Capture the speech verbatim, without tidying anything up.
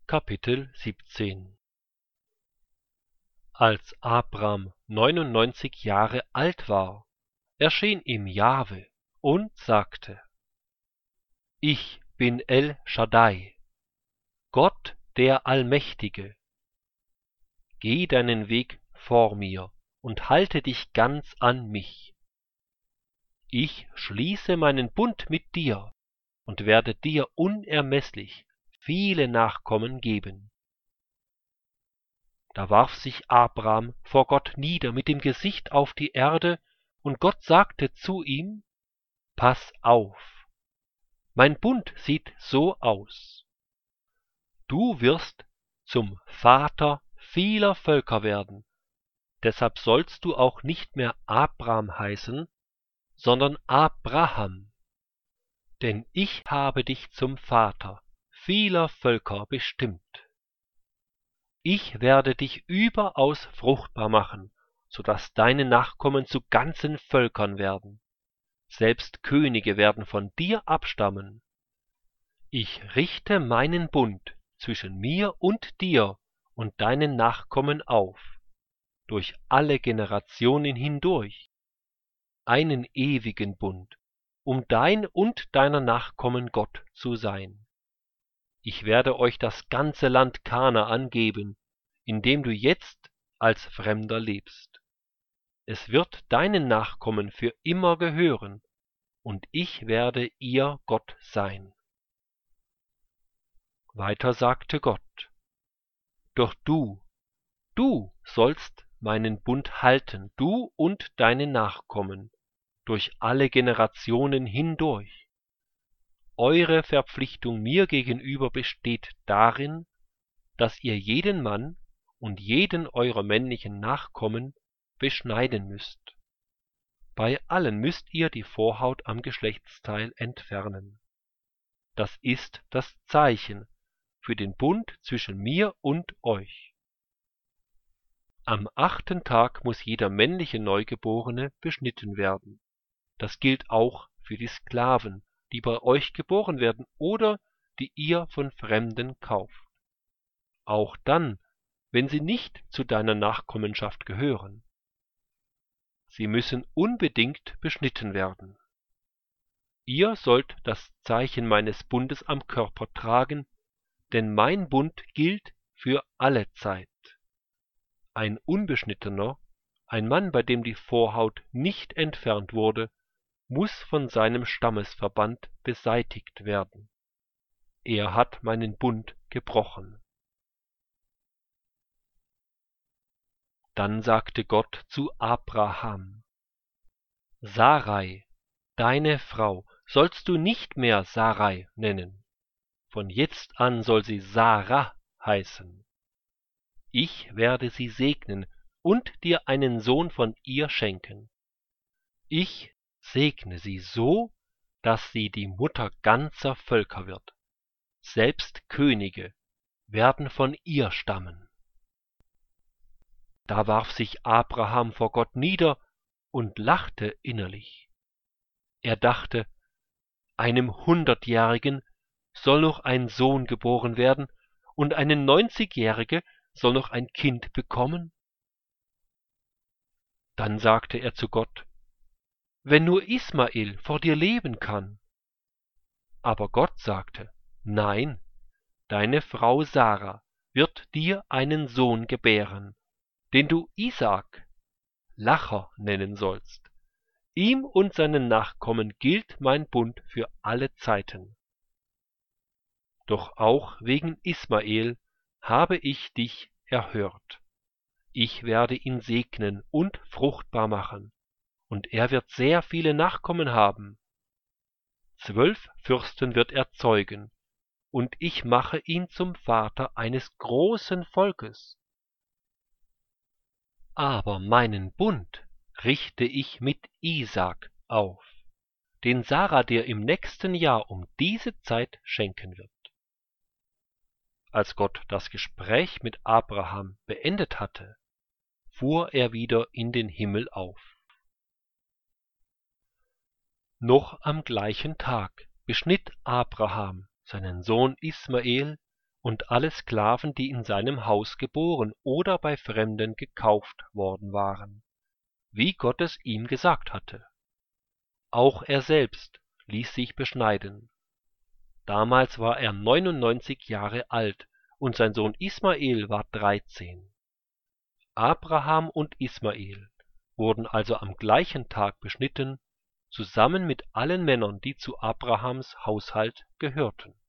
Kapitel siebzehn. Als Abram neunundneunzig Jahre alt war, erschien ihm Jahwe und sagte: Ich bin El Shaddai, Gott der Allmächtige. Geh deinen Weg vor mir und halte dich ganz an mich. Ich schließe meinen Bund mit dir und werde dir unermesslich viele Nachkommen geben. Da warf sich Abram vor Gott nieder mit dem Gesicht auf die Erde, und Gott sagte zu ihm: Pass auf, mein Bund sieht so aus. Du wirst zum Vater vieler Völker werden, deshalb sollst du auch nicht mehr Abram heißen, sondern Abraham. Denn ich habe dich zum Vater vieler Völker bestimmt. Ich werde dich überaus fruchtbar machen, so dass deine Nachkommen zu ganzen Völkern werden. Selbst Könige werden von dir abstammen. Ich richte meinen Bund zwischen mir und dir und deinen Nachkommen auf, durch alle Generationen hindurch, einen ewigen Bund, um dein und deiner Nachkommen Gott zu sein. Ich werde euch das ganze Land Kanaan geben, in dem du jetzt als Fremder lebst. Es wird deinen Nachkommen für immer gehören, und ich werde ihr Gott sein. Weiter sagte Gott: Doch du, du sollst meinen Bund halten, du und deine Nachkommen, durch alle Generationen hindurch. Eure Verpflichtung mir gegenüber besteht darin, dass ihr jeden Mann und jeden eurer männlichen Nachkommen beschneiden müsst. Bei allen müsst ihr die Vorhaut am Geschlechtsteil entfernen. Das ist das Zeichen für den Bund zwischen mir und euch. Am achten Tag muss jeder männliche Neugeborene beschnitten werden. Das gilt auch für die Sklaven, die bei euch geboren werden oder die ihr von Fremden kauft. Auch dann, wenn sie nicht zu deiner Nachkommenschaft gehören. Sie müssen unbedingt beschnitten werden. Ihr sollt das Zeichen meines Bundes am Körper tragen, denn mein Bund gilt für alle Zeit. Ein Unbeschnittener, ein Mann, bei dem die Vorhaut nicht entfernt wurde, muss von seinem Stammesverband beseitigt werden. Er hat meinen Bund gebrochen. Dann sagte Gott zu Abraham: Sarai, deine Frau, sollst du nicht mehr Sarai nennen. Von jetzt an soll sie Sarah heißen. Ich werde sie segnen und dir einen Sohn von ihr schenken. Ich segne sie so, dass sie die Mutter ganzer Völker wird. Selbst Könige werden von ihr stammen. Da warf sich Abraham vor Gott nieder und lachte innerlich. Er dachte: Einem Hundertjährigen soll noch ein Sohn geboren werden, und eine Neunzigjährige soll noch ein Kind bekommen? Dann sagte er zu Gott: Wenn nur Ismael vor dir leben kann. Aber Gott sagte: Nein, deine Frau Sarah wird dir einen Sohn gebären, den du Isaak, Lacher, nennen sollst. Ihm und seinen Nachkommen gilt mein Bund für alle Zeiten. Doch auch wegen Ismael habe ich dich erhört. Ich werde ihn segnen und fruchtbar machen, und er wird sehr viele Nachkommen haben. Zwölf Fürsten wird er zeugen, und ich mache ihn zum Vater eines großen Volkes. Aber meinen Bund richte ich mit Isaak auf, den Sarah dir im nächsten Jahr um diese Zeit schenken wird. Als Gott das Gespräch mit Abraham beendet hatte, fuhr er wieder in den Himmel auf. Noch am gleichen Tag beschnitt Abraham seinen Sohn Ismael und alle Sklaven, die in seinem Haus geboren oder bei Fremden gekauft worden waren, wie Gott es ihm gesagt hatte. Auch er selbst ließ sich beschneiden. Damals war er neunundneunzig Jahre alt und sein Sohn Ismael war dreizehn. Abraham und Ismael wurden also am gleichen Tag beschnitten, zusammen mit allen Männern, die zu Abrahams Haushalt gehörten